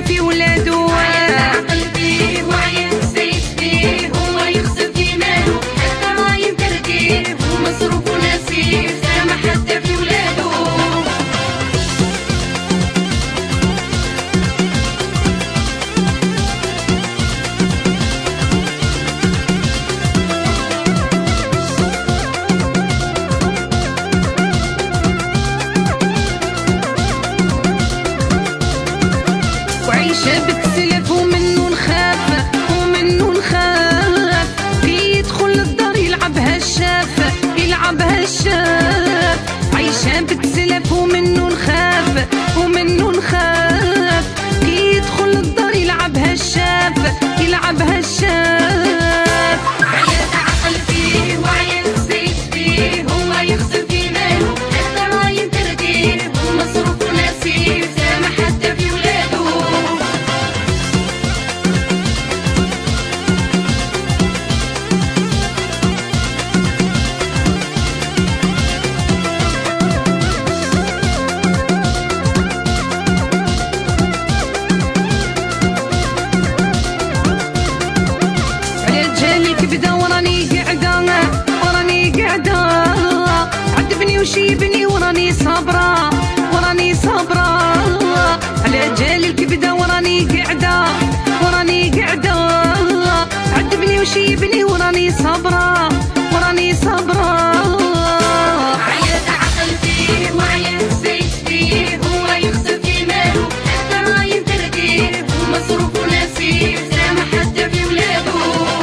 في ولادو. عيل عقل فيه وعيل زيت فيه، هو يخسر في مالو حتى رايم ترقيه، ومصروف ونسيه سامح حتى في ولادو. وعيشة بتسلف ومنو نخاف ومنو نخاف، كي يدخل الدار يلعبها الشاف يلعبها الشاف. عيشة بتسلف ومنو نخاف ومنو نخاف، كي يدخل الدار يلعبها الشاف يلعبها الشاف. عيل عقل فيه وعيل زيت فيه، هو يخسر في ماله حتى رايم ترقيه، ومصروف ونسيه سامح حتى في ولادو. بدا وراني قاعدة وراني قاعدة، عذبني وشيبني وراني صابرة وراني صابرة. على جالي الكبدة وراني قاعدة وراني قاعدة، عذبني وشيبني وراني صابرة وراني صابرة. عيل عقل فيه وعيل زيت فيه، هو يخسر في ماله حتى رايم ترقيه، ومصروف ونسيه سامح حتى في ولادو.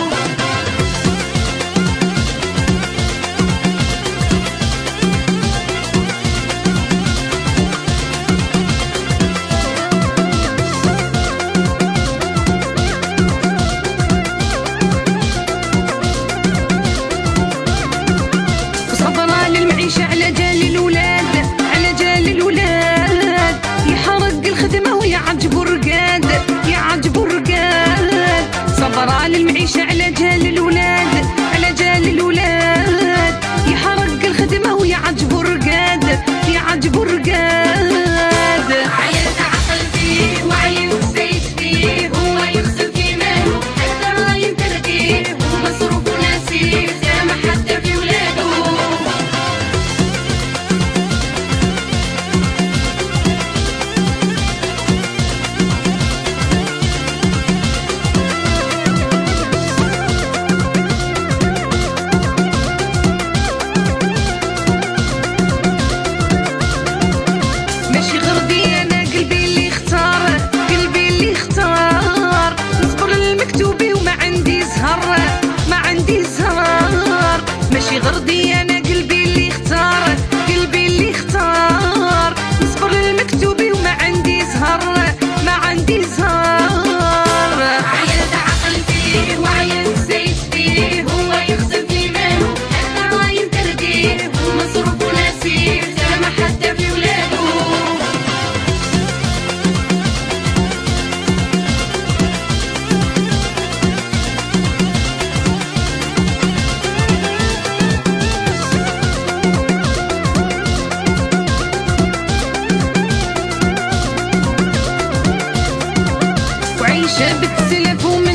على جال الولاد على جال الولاد، يحرق الخدمة ويعجبوا الرقاد يعجبوا الرقاد. صبر على المعيشة على جال الولاد على جال الولاد، يحرق الخدمة ويعجبوا الرقاد يعجبوا الرقاد. عيل عقل فيه وعيل زيت فيه، هو يخسر في ماله حتى رايم ترقيه، ومصروف ونسيه سامح حتى في ولادو. ماشي غردي انا قلبي اللي اختار قلبي اللي اختار، نصبر للمكتوبي وما عندي زهر ما عندي زهر. ماشي غردي انا قلبي اللي اختار قلبي اللي اختار، نصبر للمكتوبي وما عندي زهر ما عندي زهر. عيل عقل فيه وعيل زيت فيه، هو يخسر في ماله حتى رايم ترقيه، ومصروف ونسيه سامح حتى في ولادو. وعيشة بتسلف